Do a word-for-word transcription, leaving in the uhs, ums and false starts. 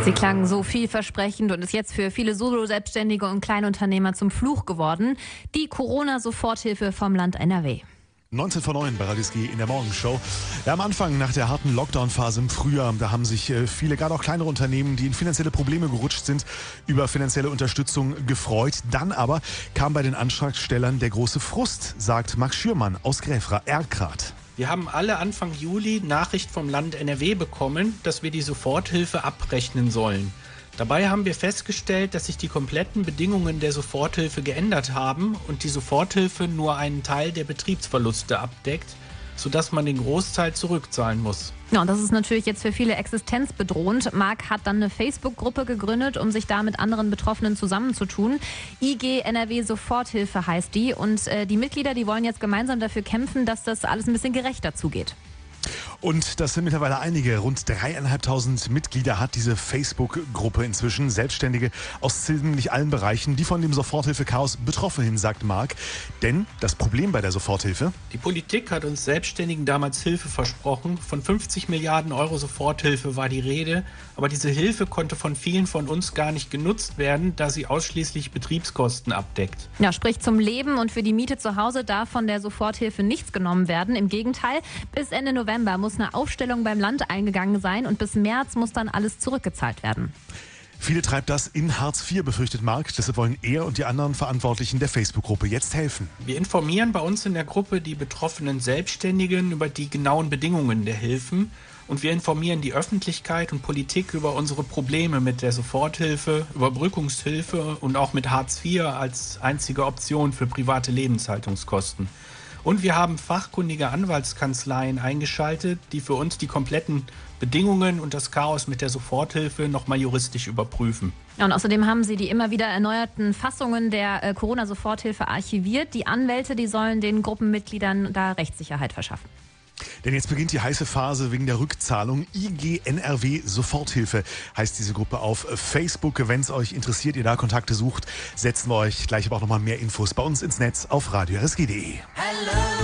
Sie klangen so vielversprechend und ist jetzt für viele Solo-Selbstständige und Kleinunternehmer zum Fluch geworden. Die Corona-Soforthilfe vom Land N R W. neunzehn vor neun bei Radis G in der Morgenshow. Ja, am Anfang, nach der harten Lockdown-Phase im Frühjahr, da haben sich äh, viele, gerade auch kleinere Unternehmen, die in finanzielle Probleme gerutscht sind, über finanzielle Unterstützung gefreut. Dann aber kam bei den Antragstellern der große Frust, sagt Max Schürmann aus Gräfra-Erkrath. Wir haben alle Anfang Juli Nachricht vom Land N R W bekommen, dass wir die Soforthilfe abrechnen sollen. Dabei haben wir festgestellt, dass sich die kompletten Bedingungen der Soforthilfe geändert haben und die Soforthilfe nur einen Teil der Betriebsverluste abdeckt, sodass man den Großteil zurückzahlen muss. Ja, und das ist natürlich jetzt für viele existenzbedrohend. Marc hat dann eine Facebook-Gruppe gegründet, um sich da mit anderen Betroffenen zusammenzutun. I G N R W Soforthilfe heißt die. Und äh, die Mitglieder, die wollen jetzt gemeinsam dafür kämpfen, dass das alles ein bisschen gerechter zugeht. Und das sind mittlerweile einige. Rund dreieinhalbtausend Mitglieder hat diese Facebook-Gruppe inzwischen. Selbstständige aus ziemlich allen Bereichen, die von dem Soforthilfe-Chaos betroffen sind, sagt Marc. Denn das Problem bei der Soforthilfe: Die Politik hat uns Selbstständigen damals Hilfe versprochen. Von fünfzig Milliarden Euro Soforthilfe war die Rede. Aber diese Hilfe konnte von vielen von uns gar nicht genutzt werden, da sie ausschließlich Betriebskosten abdeckt. Ja, sprich zum Leben und für die Miete zu Hause darf von der Soforthilfe nichts genommen werden. Im Gegenteil, bis Ende November muss eine Aufstellung beim Land eingegangen sein und bis März muss dann alles zurückgezahlt werden. Viele treibt das in Hartz vier, befürchtet Marc. Deshalb wollen er und die anderen Verantwortlichen der Facebook-Gruppe jetzt helfen. Wir informieren bei uns in der Gruppe die betroffenen Selbstständigen über die genauen Bedingungen der Hilfen. Und wir informieren die Öffentlichkeit und Politik über unsere Probleme mit der Soforthilfe, Überbrückungshilfe und auch mit Hartz vier als einzige Option für private Lebenshaltungskosten. Und wir haben fachkundige Anwaltskanzleien eingeschaltet, die für uns die kompletten Bedingungen und das Chaos mit der Soforthilfe nochmal juristisch überprüfen. Ja, und außerdem haben sie die immer wieder erneuerten Fassungen der äh, Corona-Soforthilfe archiviert. Die Anwälte, die sollen den Gruppenmitgliedern da Rechtssicherheit verschaffen. Denn jetzt beginnt die heiße Phase wegen der Rückzahlung. I G N R W Soforthilfe heißt diese Gruppe auf Facebook. Wenn es euch interessiert, ihr da Kontakte sucht, setzen wir euch gleich aber auch nochmal mehr Infos bei uns ins Netz auf radio r s g punkt d e.